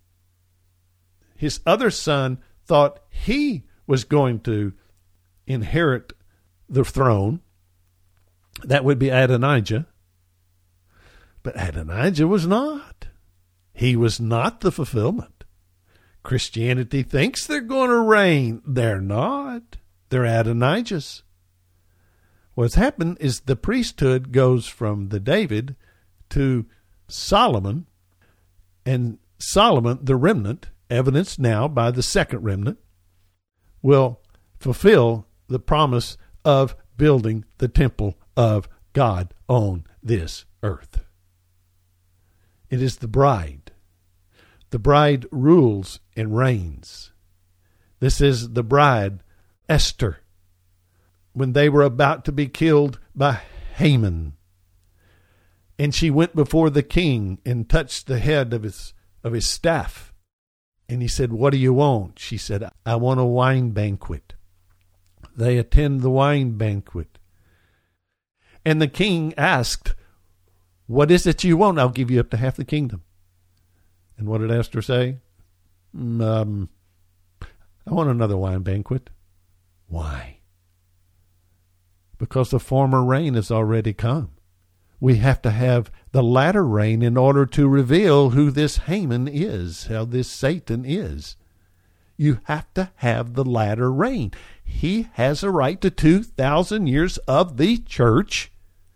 A: his other son thought he was going to inherit the throne. That would be Adonijah. But Adonijah was not. He was not the fulfillment. Christianity thinks they're going to reign. They're not. They're Adonijahs. What's happened is the priesthood goes from the David to Solomon, and Solomon, the remnant, evidenced now by the second remnant, will fulfill the promise of building the temple of God on this earth. It is the bride. The bride rules and reigns. This is the bride, Esther, when they were about to be killed by Haman. And she went before the king and touched the head of his of his staff. And he said, "What do you want?" She said, "I want a wine banquet." They attend the wine banquet. And the king asked, "What is it you want? I'll give you up to half the kingdom." And what did Esther say? Um, I want another wine banquet. Why? Because the former rain has already come. We have to have the latter rain in order to reveal who this Haman is, how this Satan is. You have to have the latter rain. He has a right to two thousand years of the church.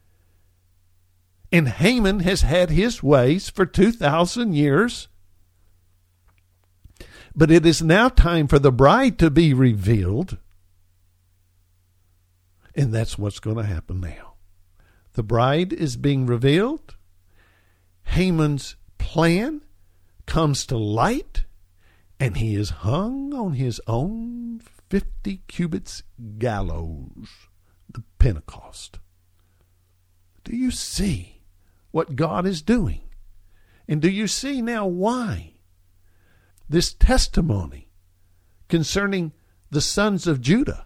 A: And Haman has had his ways for two thousand years. But it is now time for the bride to be revealed. And that's what's going to happen now. The bride is being revealed. Haman's plan comes to light, and he is hung on his own fifty cubits gallows, the Pentecost. Do you see what God is doing? And do you see now why this testimony concerning the sons of Judah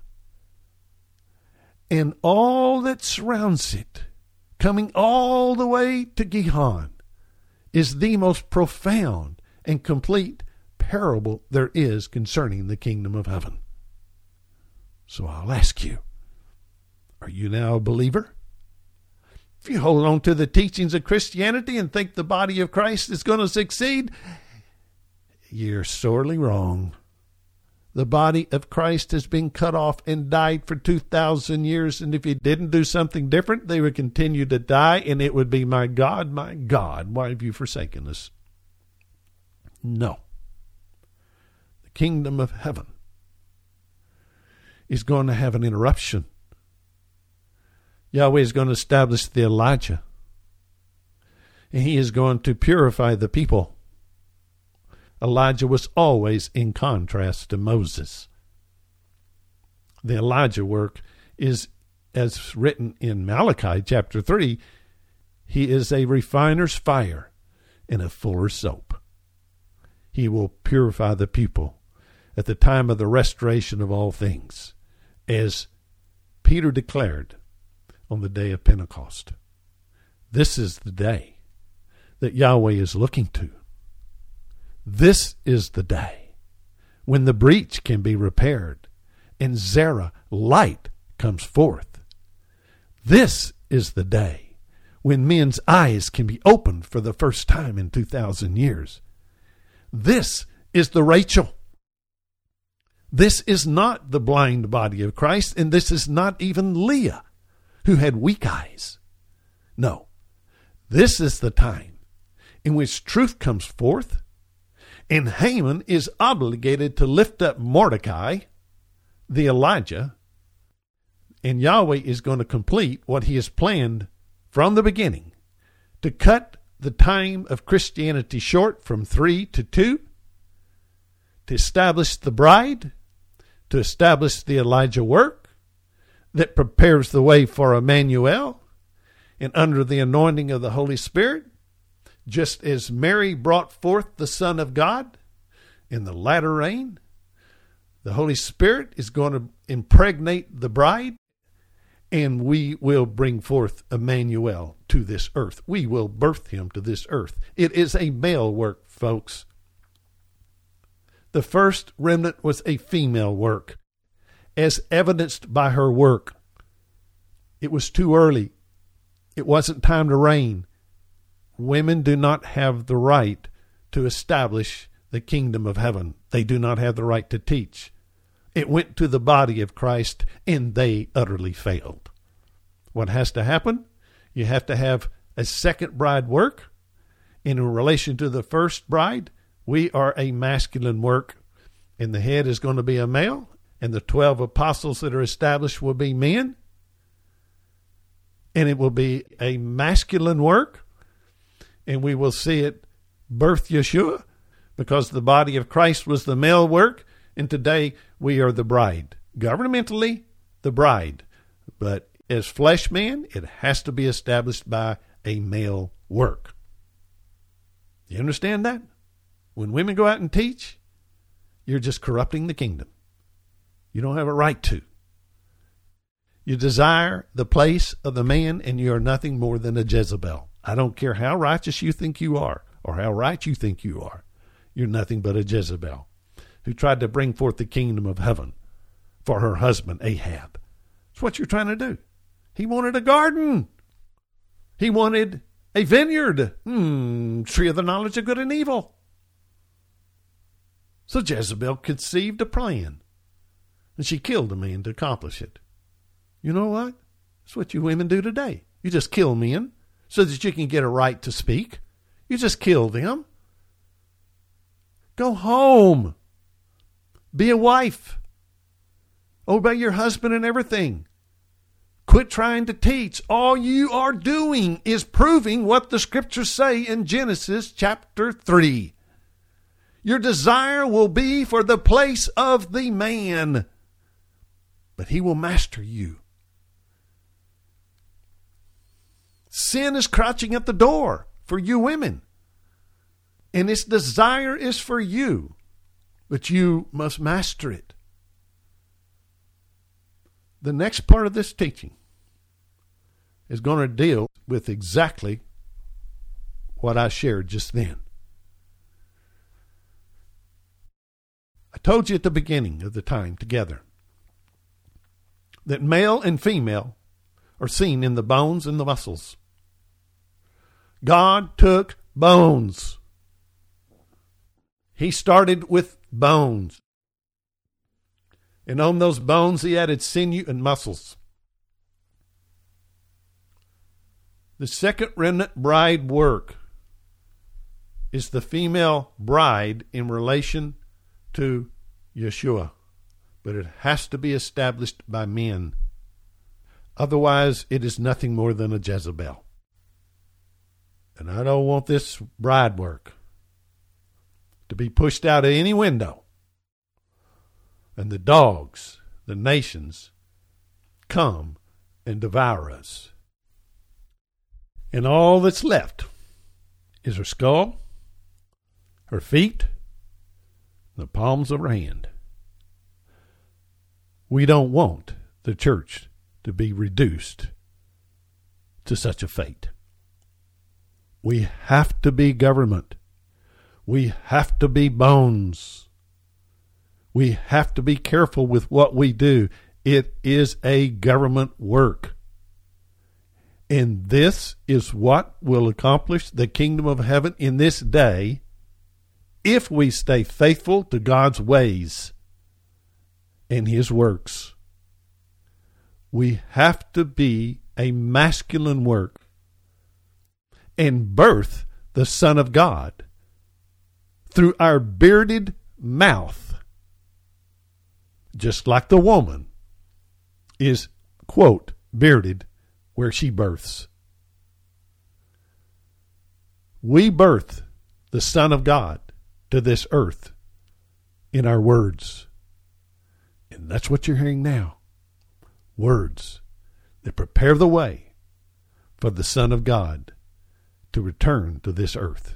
A: and all that surrounds it, coming all the way to Gihon, is the most profound and complete parable there is concerning the kingdom of heaven? So I'll ask you, are you now a believer? If you hold on to the teachings of Christianity and think the body of Christ is going to succeed, you're sorely wrong. The body of Christ has been cut off and died for two thousand years, and if he didn't do something different, they would continue to die, and it would be, my God, my God, why have you forsaken us? No. The kingdom of heaven is going to have an interruption. Yahweh is going to establish the Elijah, and he is going to purify the people. Elijah was always in contrast to Moses. The Elijah work is, as written in Malachi chapter three, he is a refiner's fire and a fuller's soap. He will purify the people at the time of the restoration of all things, as Peter declared on the day of Pentecost. This is the day that Yahweh is looking to. This is the day when the breach can be repaired and Zerah light comes forth. This is the day when men's eyes can be opened for the first time in two thousand years. This is the Rachel. This is not the blind body of Christ, and this is not even Leah, who had weak eyes. No, this is the time in which truth comes forth, and Haman is obligated to lift up Mordecai, the Elijah, and Yahweh is going to complete what he has planned from the beginning, to cut the time of Christianity short from three to two, to establish the bride, to establish the Elijah work that prepares the way for Emmanuel, and under the anointing of the Holy Spirit, just as Mary brought forth the Son of God in the latter rain, the Holy Spirit is going to impregnate the bride, and we will bring forth Emmanuel to this earth. We will birth him to this earth. It is a male work, folks. The first remnant was a female work, as evidenced by her work. It was too early. It wasn't time to reign. Women do not have the right to establish the kingdom of heaven. They do not have the right to teach. It went to the body of Christ, and they utterly failed. What has to happen? You have to have a second bride work. In relation to the first bride, we are a masculine work, and the head is going to be a male, and the twelve apostles that are established will be men, and it will be a masculine work. And we will see it birth Yeshua, because the body of Christ was the male work, and today we are the bride. Governmentally, the bride. But as flesh man, it has to be established by a male work. You understand that? When women go out and teach, you're just corrupting the kingdom. You don't have a right to. You desire the place of the man, and you are nothing more than a Jezebel. I don't care how righteous you think you are or how right you think you are. You're nothing but a Jezebel who tried to bring forth the kingdom of heaven for her husband Ahab. That's what you're trying to do. He wanted a garden. He wanted a vineyard. Hmm, tree of the knowledge of good and evil. So Jezebel conceived a plan, and she killed a man to accomplish it. You know what? That's what you women do today. You just kill men so that you can get a right to speak. You just kill them. Go home. Be a wife. Obey your husband and everything. Quit trying to teach. All you are doing is proving what the scriptures say in Genesis chapter three. Your desire will be for the place of the man, but he will master you. Sin is crouching at the door for you women, and its desire is for you, but you must master it. The next part of this teaching is going to deal with exactly what I shared just then. I told you at the beginning of the time together that male and female are seen in the bones and the muscles. God took bones. He started with bones. And on those bones he added sinew and muscles. The second remnant bride work is the female bride in relation to Yeshua. But it has to be established by men. Otherwise, it is nothing more than a Jezebel. And I don't want this bride work to be pushed out of any window. And the dogs, the nations, come and devour us. And all that's left is her skull, her feet, the palms of her hand. We don't want the church to be reduced to such a fate. We have to be government. We have to be bones. We have to be careful with what we do. It is a government work. And this is what will accomplish the kingdom of heaven in this day if we stay faithful to God's ways and his works. We have to be a masculine work and birth the Son of God through our bearded mouth, just like the woman is, quote, bearded where she births. We birth the Son of God to this earth in our words. And that's what you're hearing now. Words that prepare the way for the Son of God to return to this earth.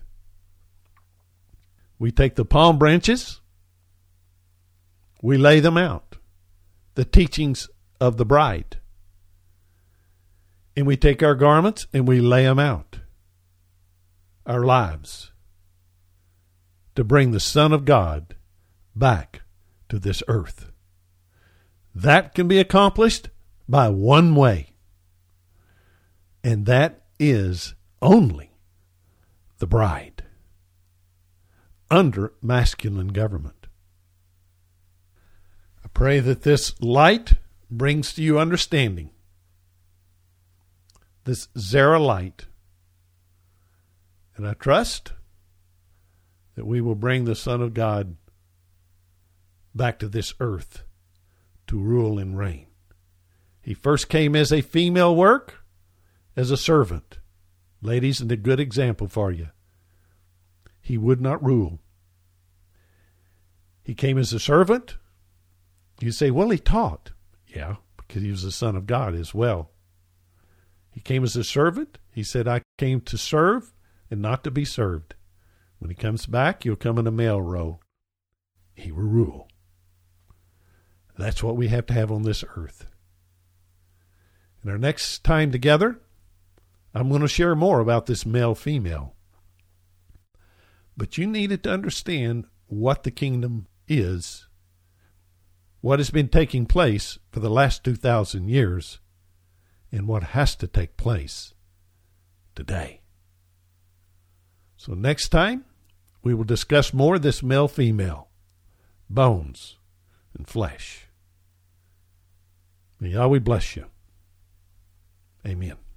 A: We take the palm branches, we lay them out, the teachings of the bride. And we take our garments and we lay them out, our lives, to bring the Son of God back to this earth. That can be accomplished by one way, and that is only the bride under masculine government. I pray that this light brings to you understanding, this Zara light, and I trust that we will bring the Son of God back to this earth to rule and reign. He first came as a female work, as a servant. Ladies, and a good example for you. He would not rule. He came as a servant. You say, well, he taught. Yeah, because he was the Son of God as well. He came as a servant. He said, I came to serve and not to be served. When he comes back, he'll come in a male role. He will rule. That's what we have to have on this earth. In our next time together, I'm going to share more about this male-female. But you needed to understand what the kingdom is, what has been taking place for the last two thousand years, and what has to take place today. So next time, we will discuss more of this male-female, bones and flesh. May Yahweh bless you. Amen.